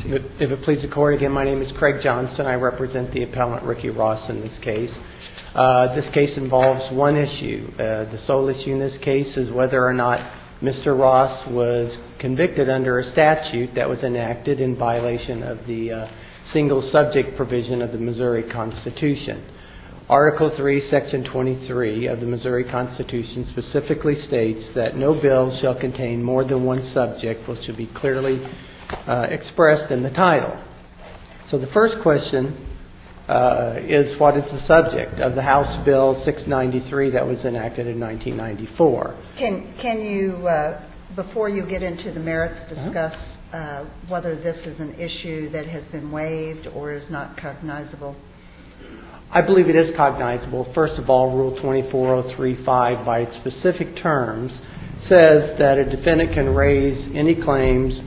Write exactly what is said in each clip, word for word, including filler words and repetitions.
If, if it pleases the Court, again, my name is Craig Johnson. I represent the appellant Ricky Ross in this case. Uh, this case involves one issue. Uh, the sole issue in this case is whether or not Mister Ross was convicted under a statute that was enacted in violation of the uh, single subject provision of the Missouri Constitution. Article three, Section twenty-three of the Missouri Constitution specifically states that no bill shall contain more than one subject, which should be clearly uh, expressed in the title. So the first question uh, is, what is the subject of the House Bill six ninety-three that was enacted in nineteen ninety-four? Can can you, uh, before you get into the merits, discuss uh, whether this is an issue that has been waived or is not cognizable? I believe it is cognizable. First of all, Rule twenty-four oh three five, by its specific terms, says that a defendant can raise any claims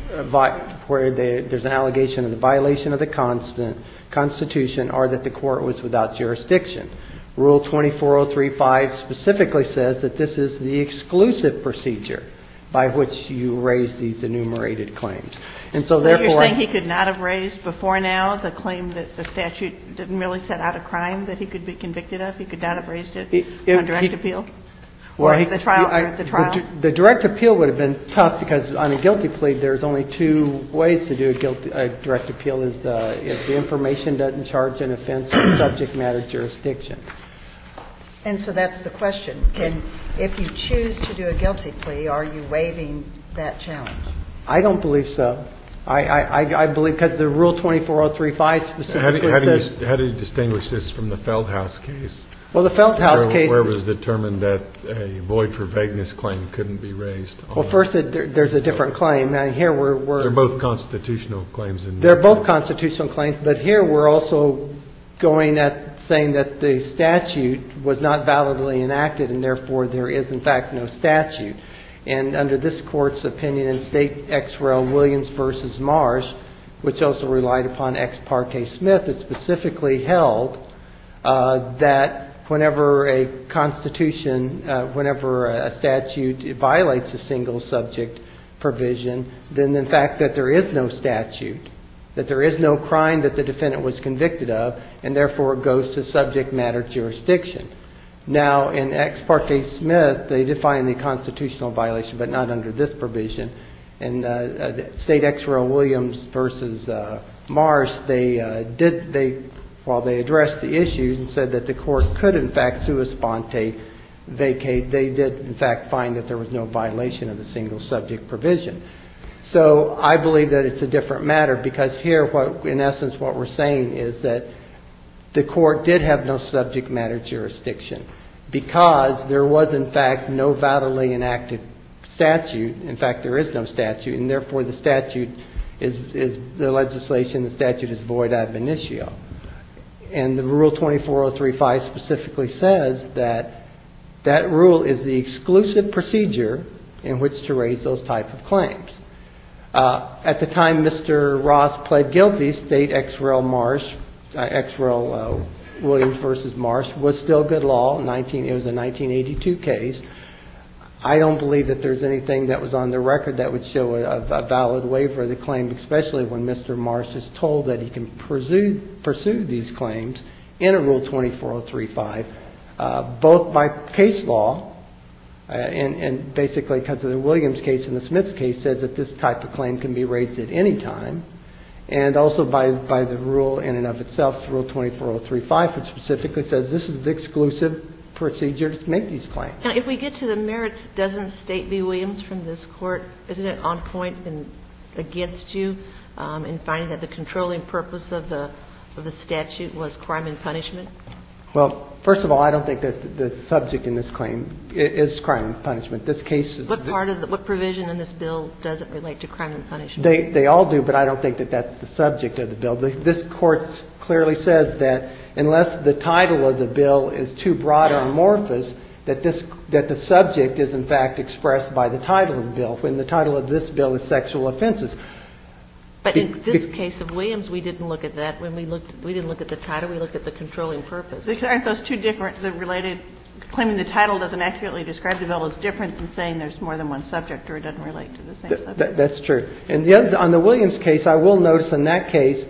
where there's an allegation of the violation of the constant Constitution or that the court was without jurisdiction. Rule twenty-four oh three five specifically says that this is the exclusive procedure by which you raise these enumerated claims. And so, so therefore, you're saying he could not have raised before now the claim that the statute didn't really set out a crime that he could be convicted of? He could not have raised it, it on direct he, appeal? Well, or he, the trial? I, or the, trial? The, the direct appeal would have been tough because on a guilty plea, there's only two ways to do a, guilty, a direct appeal. Is uh, if the information doesn't charge an offense or subject matter jurisdiction. And so that's the question. Can, if you choose to do a guilty plea, are you waiving that challenge? I don't believe so. I, I, I believe because the Rule twenty-four oh three five specifically how do, how do says... You, how do you distinguish this from the Feldhaus case? Well, the Feldhaus where, case... Where it was determined that a void for vagueness claim couldn't be raised. Well, first, it, there, there's a different claim. Now, here we're... we're they're both constitutional claims. In they're both constitutional claims, but here we're also going at saying that the statute was not validly enacted and therefore there is, in fact, no statute. And under this Court's opinion in State Ex Rel. Williams versus Marsh, which also relied upon Ex Parte Smith, it specifically held uh, that whenever a constitution, uh, whenever a statute violates a single subject provision, then in fact that there is no statute, that there is no crime that the defendant was convicted of, and therefore it goes to subject matter jurisdiction. Now, in Ex Parte Smith, they define the constitutional violation, but not under this provision. And uh, uh, State Ex Rel. Williams versus uh, Marsh, they uh, did they while they addressed the issues and said that the court could, in fact, sua sponte vacate. They did, in fact, find that there was no violation of the single subject provision. So I believe that it's a different matter because here, what in essence, what we're saying is that the court did have no subject matter jurisdiction because there was, in fact, no validly enacted statute. In fact, there is no statute, and therefore the statute is, is the legislation, the statute is void ab initio. And the Rule twenty-four oh three five specifically says that that rule is the exclusive procedure in which to raise those type of claims. Uh, at the time Mister Ross pled guilty, State Ex Rel. Marsh, uh, Ex Rel. Uh, Williams versus Marsh was still good law. nineteen, it was a nineteen eighty-two case. I don't believe that there's anything that was on the record that would show a, a valid waiver of the claim, especially when Mister Marsh is told that he can pursue, pursue these claims in a Rule twenty-four oh three five, uh, both by case law, uh, and, and basically because of the Williams case and the Smiths case says that this type of claim can be raised at any time, and also by, by the rule in and of itself, Rule twenty-four oh three five, which specifically says this is the exclusive procedure to make these claims. Now, if we get to the merits, doesn't State v. Williams from this Court, isn't it on point and against you um, in finding that the controlling purpose of the of the statute was crime and punishment? Well, first of all, I don't think that the subject in this claim is crime and punishment. This case is... What part of the, what provision in this bill doesn't relate to crime and punishment? They, they all do, but I don't think that that's the subject of the bill. This Court clearly says that unless the title of the bill is too broad or amorphous, that this that the subject is in fact expressed by the title of the bill, when the title of this bill is sexual offenses. But in this case of Williams, we didn't look at that. When we looked, we didn't look at the title. We looked at the controlling purpose. Aren't those two different, the related claiming the title doesn't accurately describe the bill is different than saying there's more than one subject or it doesn't relate to the same Th- subject. th- that's true. And the other, on the Williams case, I will notice in that case,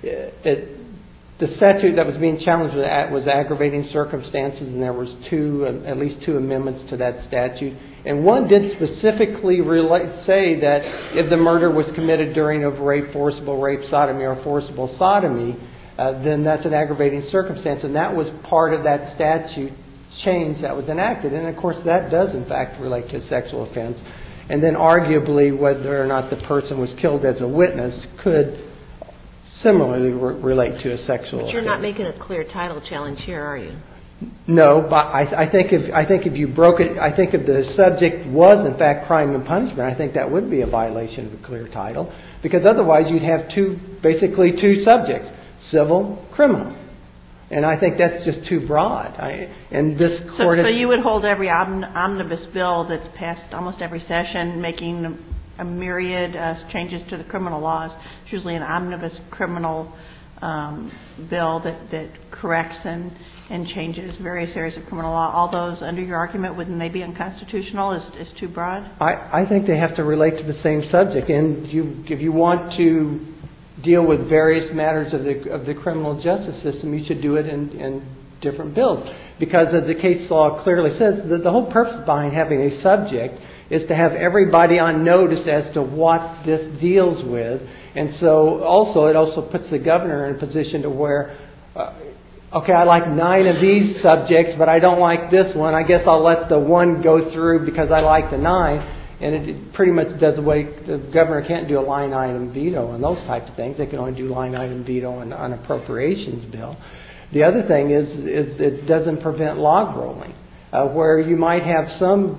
it, the statute that was being challenged was aggravating circumstances, and there was two, at least two amendments to that statute. And one did specifically relate, say that if the murder was committed during a rape, forcible rape, sodomy, or forcible sodomy, uh, then that's an aggravating circumstance. And that was part of that statute change that was enacted. And, of course, that does, in fact, relate to a sexual offense. And then arguably whether or not the person was killed as a witness could similarly re- relate to a sexual offense. But you're not making a clear title challenge here, are you? No, but I, I think if I think if you broke it, I think if the subject was in fact crime and punishment, I think that would be a violation of a clear title, because otherwise you'd have two, basically two subjects, civil, criminal, and I think that's just too broad. I, and this court, so, so you would hold every omnibus bill that's passed almost every session, making a myriad uh, changes to the criminal laws. It's usually an omnibus criminal um, bill that that corrects and. and changes various areas of criminal law. All those, under your argument, wouldn't they be unconstitutional? Is is too broad? I, I think they have to relate to the same subject. And you, if you want to deal with various matters of the of the criminal justice system, you should do it in, in different bills. Because as the case law clearly says, the, the whole purpose behind having a subject is to have everybody on notice as to what this deals with. And so also it also puts the governor in a position to where uh, okay, I like nine of these subjects, but I don't like this one. I guess I'll let the one go through because I like the nine. And it, it pretty much does away, the governor can't do a line item veto on those type of things. They can only do line item veto on an appropriations bill. The other thing is, is it doesn't prevent log rolling, uh, where you might have some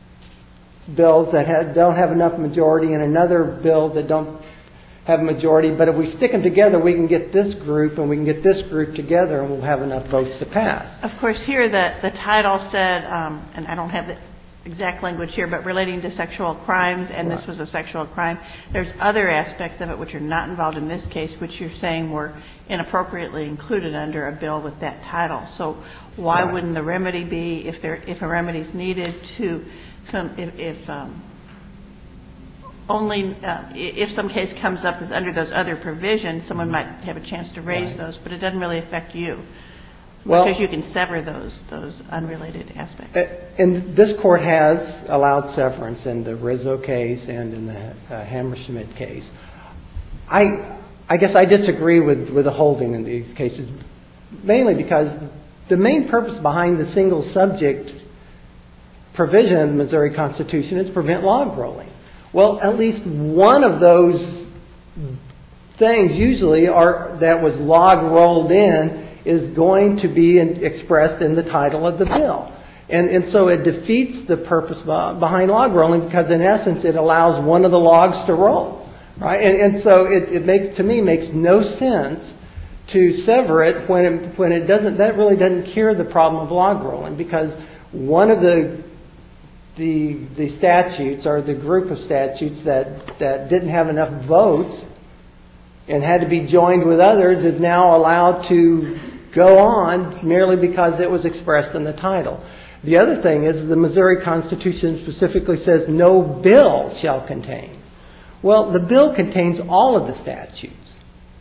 bills that have, don't have enough majority and another bill that don't have a majority, but if we stick them together, we can get this group and we can get this group together and we'll have enough votes to pass. Of course, here the, the title said, um, and I don't have the exact language here, but relating to sexual crimes, and right. This was a sexual crime. There's other aspects of it which are not involved in this case, which you're saying were inappropriately included under a bill with that title. So why right. wouldn't the remedy be, if there if a remedy is needed, to some if, if um, only uh, if some case comes up that's under those other provisions, someone might have a chance to raise right. those, but it doesn't really affect you. Well, because you can sever those those unrelated aspects. And this court has allowed severance in the Rizzo case and in the uh, Hammerschmidt case. I I guess I disagree with, with the holding in these cases, mainly because the main purpose behind the single subject provision in the Missouri Constitution is to prevent log rolling. Well, at least one of those things usually are that was log rolled in is going to be in, expressed in the title of the bill. And, and so it defeats the purpose behind log rolling because, in essence, it allows one of the logs to roll. Right? And, and so it, it makes, to me, makes no sense to sever it when it, when it doesn't, that really doesn't cure the problem of log rolling, because one of the The, the statutes, or the group of statutes that, that didn't have enough votes and had to be joined with others, is now allowed to go on merely because it was expressed in the title. The other thing is the Missouri Constitution specifically says no bill shall contain. Well, the bill contains all of the statutes,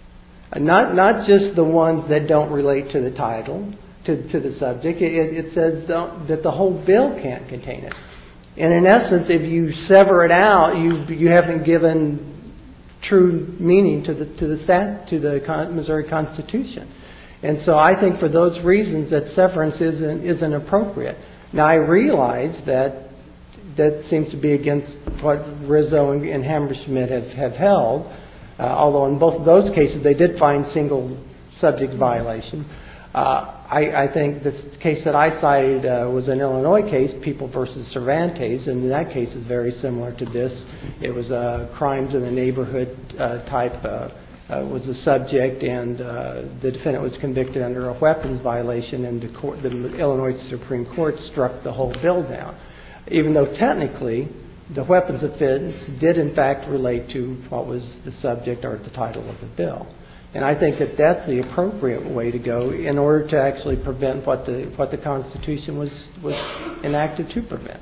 not not just the ones that don't relate to the title, to, to the subject. It, it says that the whole bill can't contain it. And in essence, if you sever it out, you you haven't given true meaning to the to the stat, to the Missouri Constitution. And so I think for those reasons that severance isn't isn't appropriate. Now I realize that that seems to be against what Rizzo and, and Hammerschmidt have have held. Uh, although in both of those cases they did find single subject violation. Uh, I, I think this case that I cited uh, was an Illinois case, People versus Cervantes, and that case is very similar to this. It was uh, crimes in the neighborhood uh, type uh, uh, was the subject, and uh, the defendant was convicted under a weapons violation, and the, court, the Illinois Supreme Court struck the whole bill down, even though technically the weapons offense did in fact relate to what was the subject or the title of the bill. And I think that that's the appropriate way to go in order to actually prevent what the what the Constitution was was enacted to prevent.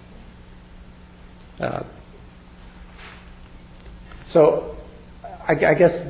Uh, so, I, I guess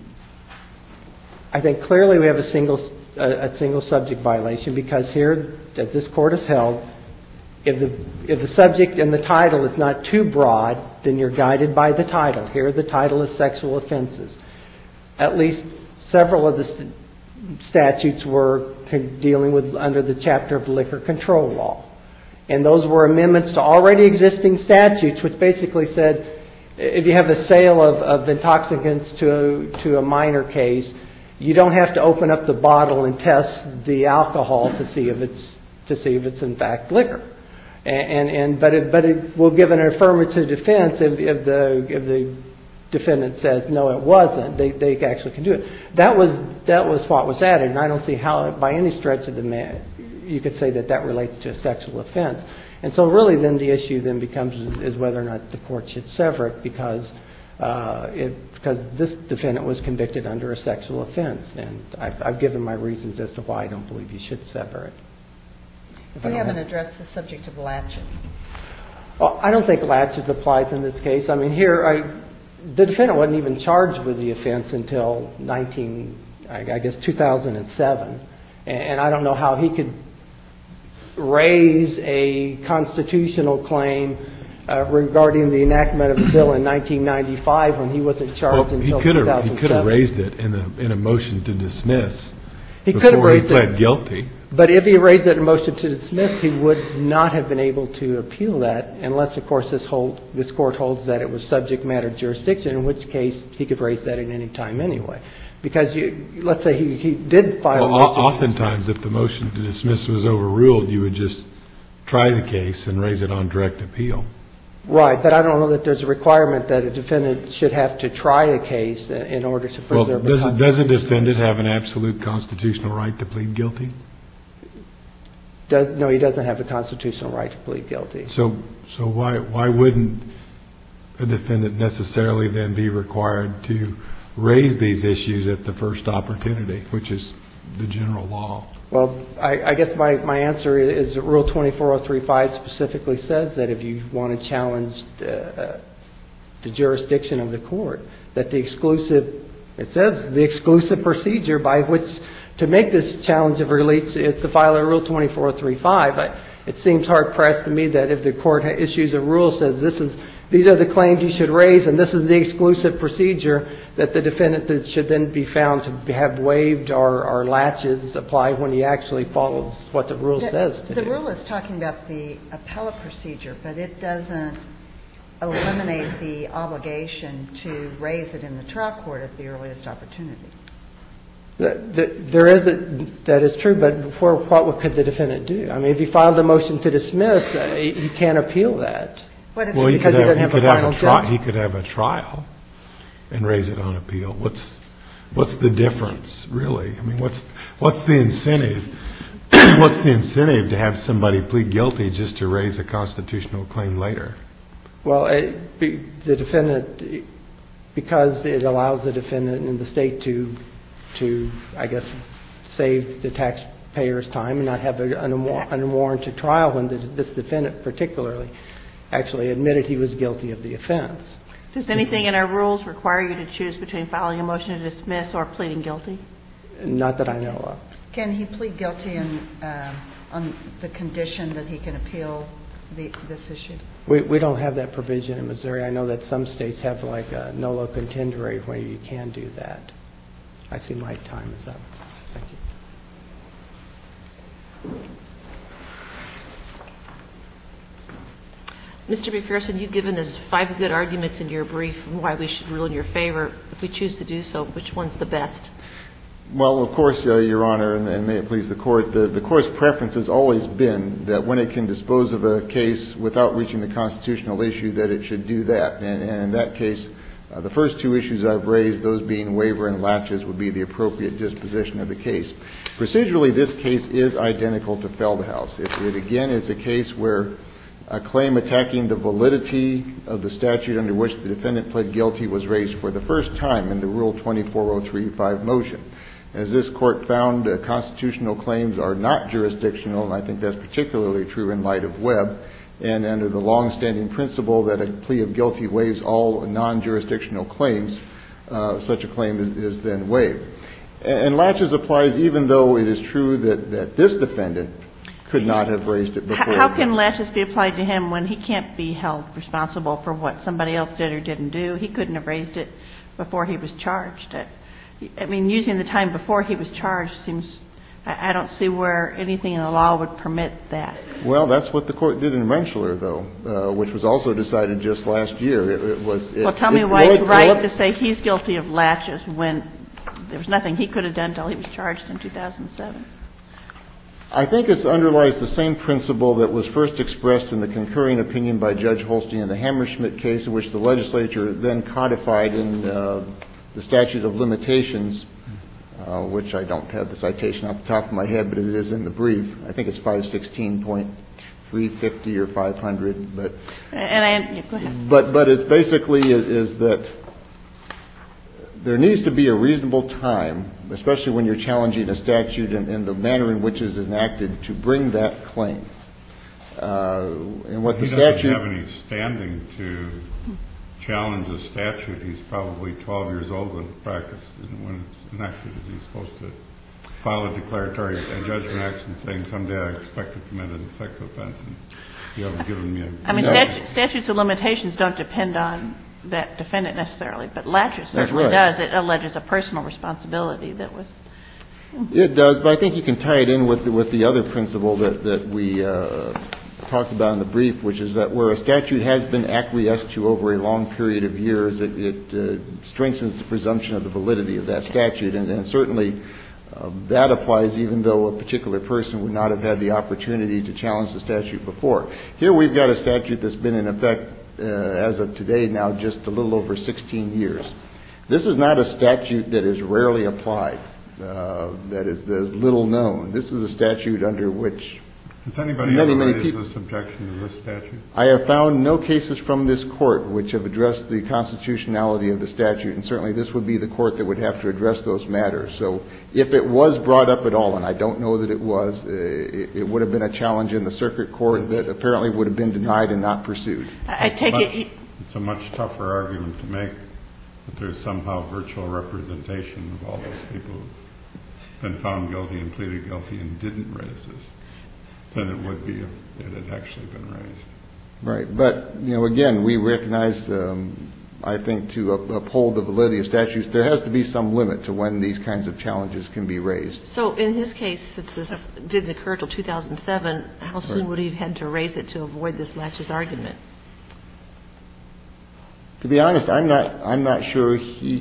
I think clearly we have a single a, a single subject violation, because here, as this court has held, if the if the subject and the title is not too broad, then you're guided by the title. Here, the title is sexual offenses. At least several of the st- statutes were dealing with under the chapter of liquor control law. And those were amendments to already existing statutes, which basically said if you have a sale of, of intoxicants to a, to a minor case, you don't have to open up the bottle and test the alcohol to see if it's to see if it's in fact liquor. And, and, and but it but it will give an affirmative defense if, if the if the defendant says no, it wasn't. They they actually can do it. That was that was what was added, and I don't see how by any stretch of the man you could say that that relates to a sexual offense. And so really then the issue then becomes is, is whether or not the court should sever it, because uh, it because this defendant was convicted under a sexual offense, and I've, I've given my reasons as to why I don't believe you should sever it. If We I haven't have, addressed the subject of latches. well, I don't think latches applies in this case. I mean, here I. The defendant wasn't even charged with the offense until nineteen, I guess, two thousand seven, and I don't know how he could raise a constitutional claim uh, regarding the enactment of the bill in nineteen ninety-five when he wasn't charged well, until he could two thousand seven. have, he could have raised it in a in a motion to dismiss. He could have raised he pled it, guilty. But if he raised it in a motion to dismiss, he would not have been able to appeal that unless, of course, this hold this court holds that it was subject matter jurisdiction, in which case he could raise that at any time anyway. Because you, let's say he, he did file well, a motion oftentimes, to if the motion to dismiss was overruled, you would just try the case and raise it on direct appeal. Right, but I don't know that there's a requirement that a defendant should have to try a case in order to preserve well, does, a does a defendant have an absolute constitutional right to plead guilty? Does, no, he doesn't have a constitutional right to plead guilty. So, so why why wouldn't a defendant necessarily then be required to raise these issues at the first opportunity, which is the general law? Well, I, I guess my, my answer is that Rule twenty-four oh three five specifically says that if you want to challenge the, uh, the jurisdiction of the court, that the exclusive, it says the exclusive procedure by which to make this challenge of relief is to file a Rule twenty-four oh three five. I, it seems hard-pressed to me that if the court issues a rule says this is these are the claims you should raise and this is the exclusive procedure, that the defendant should then be found to have waived or, or latches apply when he actually follows what the rule the, says to the do. rule is talking about the appellate procedure, but it doesn't eliminate the obligation to raise it in the trial court at the earliest opportunity. The, the, there is a, that is true, but before, what could the defendant do? I mean, if he filed a motion to dismiss, uh, he, he can't appeal that. What if Well, he, he because could he have, doesn't he have a could have final a tri- judgment. he could have a trial and raise it on appeal. What's what's the difference, really? I mean, what's what's the incentive? What's the incentive to have somebody plead guilty just to raise a constitutional claim later? Well, it, be, the defendant, because it allows the defendant and the state to, to I guess, save the taxpayers' time and not have a, an unwarranted trial when the, this defendant particularly actually admitted he was guilty of the offense. Does anything in our rules require you to choose between filing a motion to dismiss or pleading guilty? Not that I know of. can he plead guilty in, uh, on the condition that he can appeal the, this issue? We, we don't have that provision in Missouri. I know that some states have like a nolo contendere where you can do that. I see my time is up. Thank you. Mister McPherson, you've given us five good arguments in your brief on why we should rule in your favor. If we choose to do so, which one's the best? Well, of course, uh, Your Honor, and, and may it please the Court, the, the Court's preference has always been that when it can dispose of a case without reaching the constitutional issue, that it should do that. And, and in that case, uh, the first two issues I've raised, those being waiver and laches, would be the appropriate disposition of the case. Procedurally, this case is identical to Feldhaus. It, it again is a case where A claim attacking the validity of the statute under which the defendant pled guilty was raised for the first time in the Rule twenty-four oh three five motion. As this Court found, uh, constitutional claims are not jurisdictional, and I think that's particularly true in light of Webb, and under the longstanding principle that a plea of guilty waives all non-jurisdictional claims, uh, such a claim is, is then waived. And, and Latches applies even though it is true that, that this defendant could not have raised it before. How can Latches be applied to him when he can't be held responsible for what somebody else did or didn't do? He couldn't have raised it before he was charged. I mean, using the time before he was charged seems, I don't see where anything in the law would permit that. Well, that's what the Court did in Rentschler, though, uh, which was also decided just last year. It, it was. It, well, tell me it, why well, it's it, right well, to say he's guilty of Latches when there was nothing he could have done until he was charged in two thousand seven. I think it underlies the same principle that was first expressed in the concurring opinion by Judge Holstein in the Hammerschmidt case, in which the legislature then codified in uh, the statute of limitations, uh, which I don't have the citation off the top of my head, but it is in the brief. I think it's five sixteen point three fifty or five hundred, but and I, yeah, go ahead. But but it's basically is, is that there needs to be a reasonable time, especially when you're challenging a statute and, and the manner in which it is enacted, to bring that claim. Uh, and what he the statute doesn't have any standing to challenge a statute. He's probably twelve years old when practice when it's enacted. Is he supposed to file a declaratory a judgment action saying someday I expect to commit a sex offense, and you haven't given me a... I mean, no. statute, statutes of limitations don't depend on that defendant necessarily, but Latches certainly right. does. It alleges a personal responsibility that was... It does, but I think you can tie it in with the, with the other principle that, that we uh, talked about in the brief, which is that where a statute has been acquiesced to over a long period of years, it, it uh, strengthens the presumption of the validity of that statute, and, and certainly uh, that applies even though a particular person would not have had the opportunity to challenge the statute before. Here we've got a statute that's been in effect uh, as of today now just a little over sixteen years. This is not a statute that is rarely applied. Uh, that is the little known. This is a statute under which Has anybody many, ever many raised people, this objection to this statute? I have found no cases from this court which have addressed the constitutionality of the statute, and certainly this would be the court that would have to address those matters. So if it was brought up at all, and I don't know that it was, uh, it, it would have been a challenge in the circuit court that apparently would have been denied and not pursued. I, I take but it... It's a much tougher argument to make that there's somehow virtual representation of all those people who've been found guilty and pleaded guilty and didn't raise this than it would be if it had actually been raised. Right. But, you know, again, we recognize, um, I think, to up- uphold the validity of statutes, there has to be some limit to when these kinds of challenges can be raised. So in his case, since this didn't occur until two thousand seven, how soon Right. would he have had to raise it to avoid this Latches argument? To be honest, I'm not, I'm not sure he...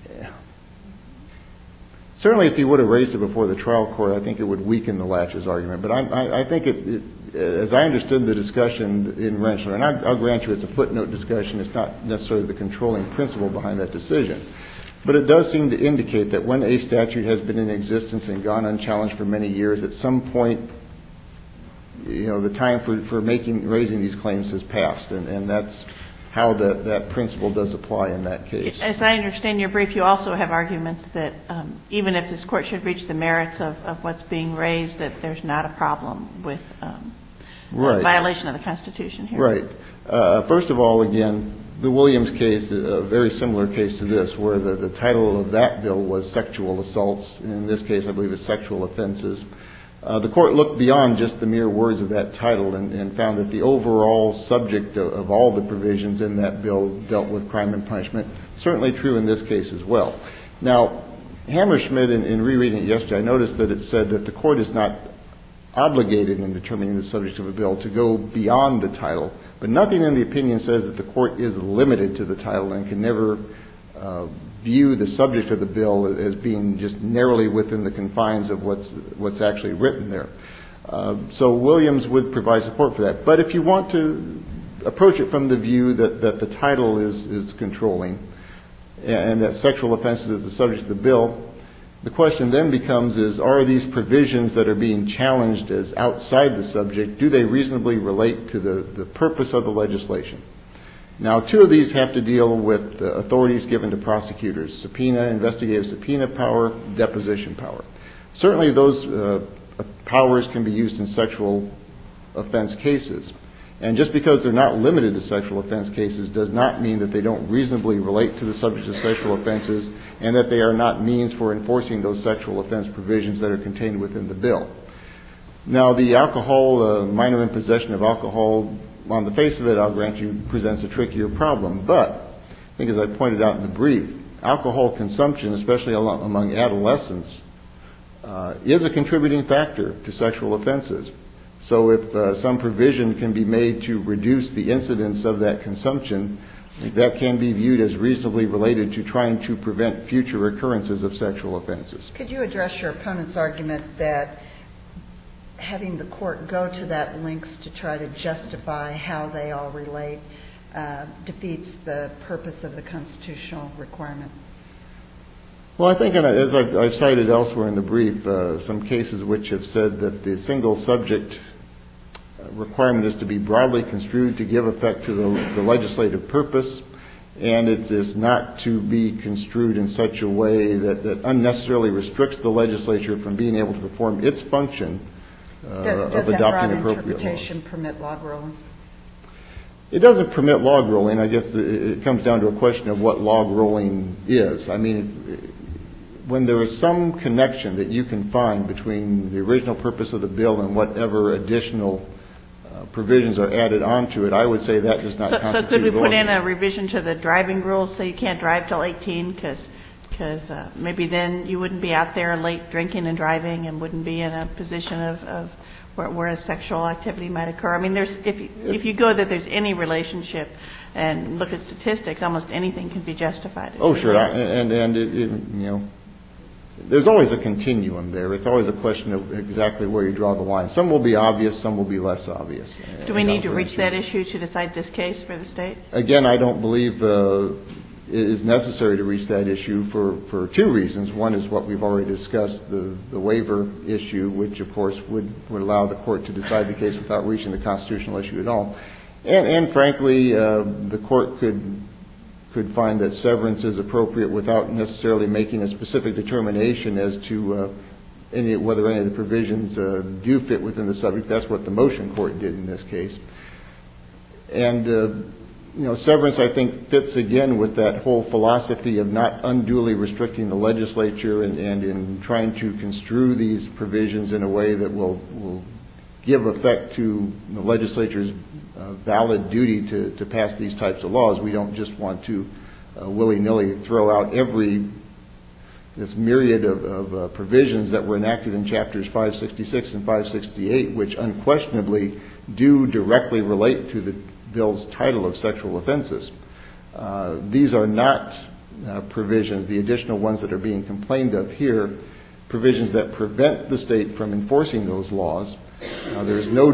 Certainly, if he would have raised it before the trial court, I think it would weaken the Latches argument. But I'm, I, I think, it, it, as I understood the discussion in Rentschler, and I, I'll grant you it's a footnote discussion, it's not necessarily the controlling principle behind that decision, but it does seem to indicate that when a statute has been in existence and gone unchallenged for many years, at some point, you know, the time for, for making raising these claims has passed, and, and that's how that, that principle does apply in that case. As I understand your brief, you also have arguments that um, even if this court should reach the merits of, of what's being raised, that there's not a problem with um, right. a violation of the Constitution here. Right. Uh, first of all, again, the Williams case, a very similar case to this, where the, the title of that bill was sexual assaults. In this case, I believe it's sexual offenses. Uh, the court looked beyond just the mere words of that title and, and found that the overall subject of, of all the provisions in that bill dealt with crime and punishment. Certainly true in this case as well. Now, Hammerschmidt, in, in rereading it yesterday, I noticed that it said that the court is not obligated in determining the subject of a bill to go beyond the title, but nothing in the opinion says that the court is limited to the title and can never uh, view the subject of the bill as being just narrowly within the confines of what's what's actually written there. Uh, so Williams would provide support for that. But if you want to approach it from the view that, that the title is, is controlling and that sexual offenses is the subject of the bill, The question then becomes is, are these provisions that are being challenged as outside the subject, do they reasonably relate to the, the purpose of the legislation? Now, two of these have to deal with the authorities given to prosecutors: subpoena, investigative subpoena power, deposition power. Certainly those uh, powers can be used in sexual offense cases. And just because they're not limited to sexual offense cases does not mean that they don't reasonably relate to the subject of sexual offenses and that they are not means for enforcing those sexual offense provisions that are contained within the bill. Now, the alcohol, uh, minor in possession of alcohol, on the face of it, I'll grant you, presents a trickier problem. But I think, as I pointed out in the brief, alcohol consumption, especially among adolescents, uh, is a contributing factor to sexual offenses. So if uh, some provision can be made to reduce the incidence of that consumption, that can be viewed as reasonably related to trying to prevent future occurrences of sexual offenses. Could you address your opponent's argument that having the court go to that lengths to try to justify how they all relate uh, defeats the purpose of the constitutional requirement? Well, I think, as I've, I've cited elsewhere in the brief, uh, some cases which have said that the single subject requirement is to be broadly construed to give effect to the, the legislative purpose, and it is not to be construed in such a way that, that unnecessarily restricts the legislature from being able to perform its function uh, does, of does adopting that broad appropriate interpretation laws. permit log rolling? It doesn't permit log rolling. I guess the, it comes down to a question of what log rolling is. I mean, when there is some connection that you can find between the original purpose of the bill and whatever additional uh, provisions are added onto it, I would say that does not so, constitute So could we put log in rolling. a revision to the driving rules so you can't drive till eighteen because because uh, maybe then you wouldn't be out there late drinking and driving and wouldn't be in a position of, of where, where a sexual activity might occur. I mean, there's if you, if you go that there's any relationship and look at statistics, almost anything can be justified. Oh, sure, I, and and it, it, you know, there's always a continuum there. It's always a question of exactly where you draw the line. Some will be obvious, some will be less obvious. Do we need to reach that issue to decide this case for the state? Again, I don't believe uh, it is necessary to reach that issue for, for two reasons. One is what we've already discussed, the, the waiver issue, which of course would, would allow the court to decide the case without reaching the constitutional issue at all. And, and frankly, uh, the court could could find that severance is appropriate without necessarily making a specific determination as to uh, any, whether any of the provisions uh, do fit within the subject. That's what the motion court did in this case. And, uh, you know, severance, I think, fits again with that whole philosophy of not unduly restricting the legislature and, and in trying to construe these provisions in a way that will, will give effect to the legislature's uh, valid duty to, to pass these types of laws. We don't just want to uh, willy-nilly throw out every this myriad of, of uh, provisions that were enacted in chapters five sixty-six and five sixty-eight, which unquestionably do directly relate to the bill's title of sexual offenses. Uh, these are not uh, provisions, the additional ones that are being complained of here, provisions that prevent the state from enforcing those laws. Uh, there is no,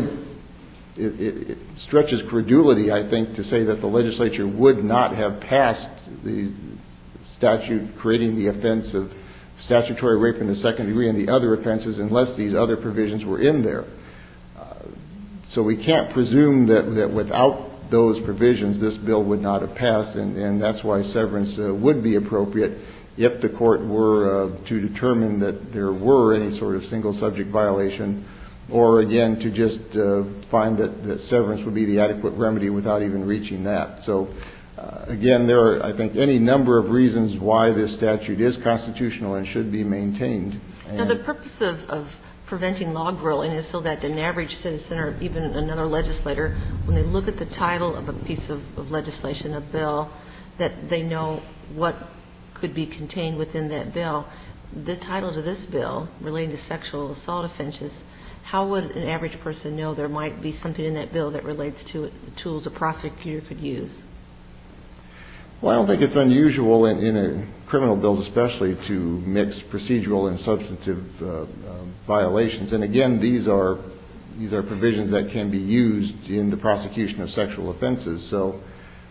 it, it, it stretches credulity, I think, to say that the legislature would not have passed the statute creating the offense of statutory rape in the second degree and the other offenses unless these other provisions were in there. Uh, so we can't presume that, that without those provisions this bill would not have passed, and, and that's why severance uh, would be appropriate if the court were uh, to determine that there were any sort of single subject violation, or again to just uh, find that, that severance would be the adequate remedy without even reaching that. So uh, again, there are, I think, any number of reasons why this statute is constitutional and should be maintained. And now, the purpose of, of preventing log rolling is so that an average citizen or even another legislator, when they look at the title of a piece of, of legislation, a bill, that they know what could be contained within that bill. The title to this bill relating to sexual assault offenses, how would an average person know there might be something in that bill that relates to it, the tools a prosecutor could use? Well, I don't think it's unusual in, in a criminal bills especially to mix procedural and substantive uh, uh, violations. And again, these are these are provisions that can be used in the prosecution of sexual offenses. So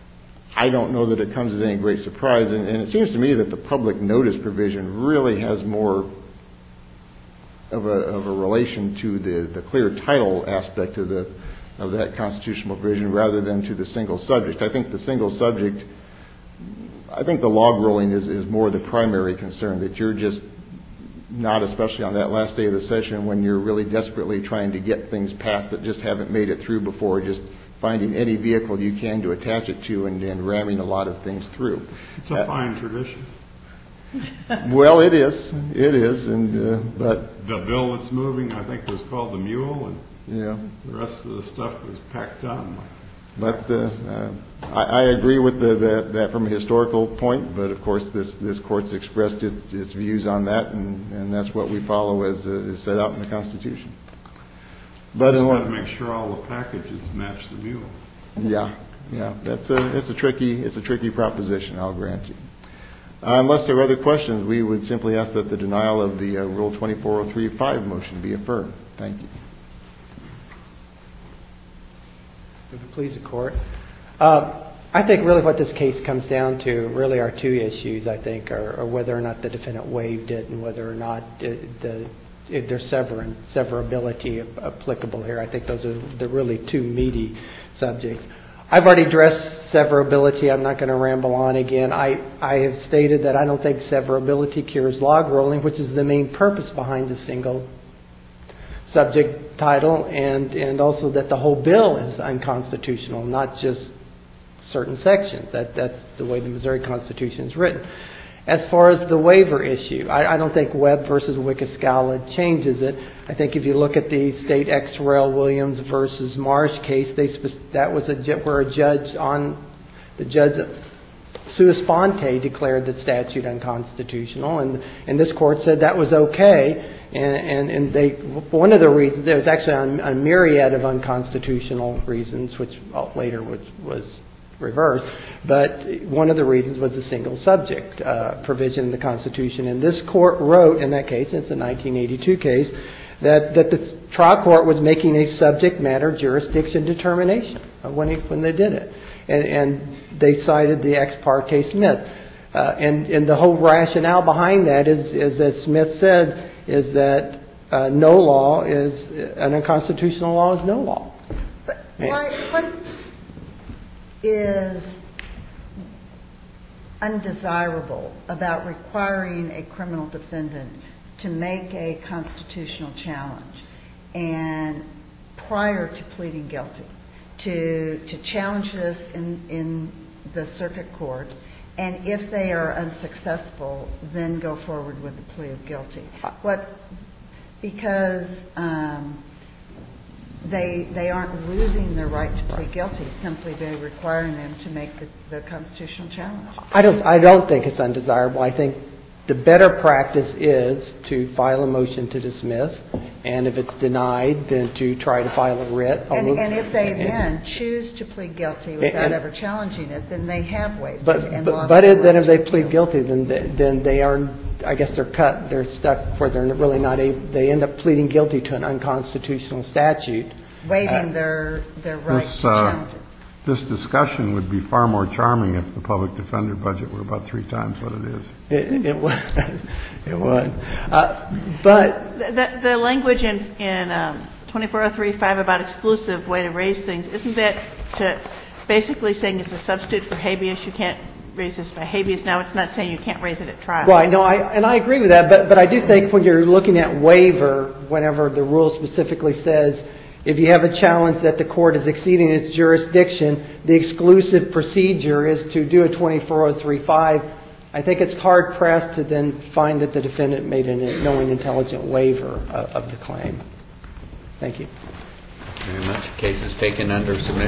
I don't know that it comes as any great surprise. And, and it seems to me that the public notice provision really has more of a, of a relation to the, the clear title aspect of the of that constitutional provision rather than to the single subject. I think the single subject, I think the log rolling is, is more the primary concern, that you're just not, especially on that last day of the session when you're really desperately trying to get things passed that just haven't made it through before, just finding any vehicle you can to attach it to and, and ramming a lot of things through. It's a uh, fine tradition. Well, it is. It is. And uh, but the bill that's moving, I think, was called the Mule, and yeah, the rest of the stuff was packed on. But uh, uh, I, I agree with the, the, that from a historical point. But of course, this this court's expressed its, its views on that, and, and that's what we follow as uh, is set out in the Constitution. But just in got to make sure all the packages match the Mule. Yeah, yeah, that's a it's a tricky it's a tricky proposition, I'll grant you. Uh, unless there are other questions, we would simply ask that the denial of the uh, Rule twenty-four oh three five motion be affirmed. Thank you. If it please the court. Uh, I think really what this case comes down to really are two issues, I think, are, are whether or not the defendant waived it and whether or not it, the if there's sever- severability applicable here. I think those are the really two meaty subjects. I've already addressed severability. I'm not going to ramble on again. I, I have stated that I don't think severability cures log rolling, which is the main purpose behind the single subject title, and, and also that the whole bill is unconstitutional, not just certain sections. That, that's the way the Missouri Constitution is written. As far as the waiver issue, I, I don't think Webb versus Wicascala changes it. I think if you look at the State Ex Rel Williams versus Marsh case, they that was a where a judge on the judge sua sponte declared the statute unconstitutional, and and this court said that was okay. And and, and they one of the reasons there was actually a, a myriad of unconstitutional reasons, which later was was reversed, but one of the reasons was the single subject uh, provision in the Constitution. And this court wrote in that case, it's a nineteen eighty-two case, that, that the trial court was making a subject matter jurisdiction determination when, he, when they did it. And, and they cited the Ex parte Smith. Uh, and, and the whole rationale behind that is, is as Smith said, is that uh, no law is, an unconstitutional law is no law. But why, what is undesirable about requiring a criminal defendant to make a constitutional challenge and prior to pleading guilty to to challenge this in in the circuit court, and if they are unsuccessful, then go forward with the plea of guilty? What because um, They they aren't losing their right to plead guilty simply by requiring them to make the, the constitutional challenge. I don't I don't think it's undesirable. I think the better practice is to file a motion to dismiss, and if it's denied, then to try to file a writ. And, and if they then choose to plead guilty without and, ever challenging it, then they have waived but, it and but, lost but their it, then right if they to plead appeal. guilty, then they, then they are, I guess they're cut. They're stuck where they're really not able. They end up pleading guilty to an unconstitutional statute, waiving uh, their their right This, to uh, challenge it. This discussion would be far more charming if the public defender budget were about three times what it is. It, it would. It would. Uh, but The, the language in, in um, twenty-four oh three five about exclusive way to raise things, isn't that to basically saying it's a substitute for habeas? You can't raise this by habeas. Now it's not saying you can't raise it at trial. right. No, I and I agree with that. But but I do think when you're looking at waiver, whenever the rule specifically says if you have a challenge that the court is exceeding its jurisdiction, the exclusive procedure is to do a twenty-four oh three five. I think it's hard pressed to then find that the defendant made a knowing, intelligent waiver of, of the claim. Thank you. Very much. Case is taken under submission.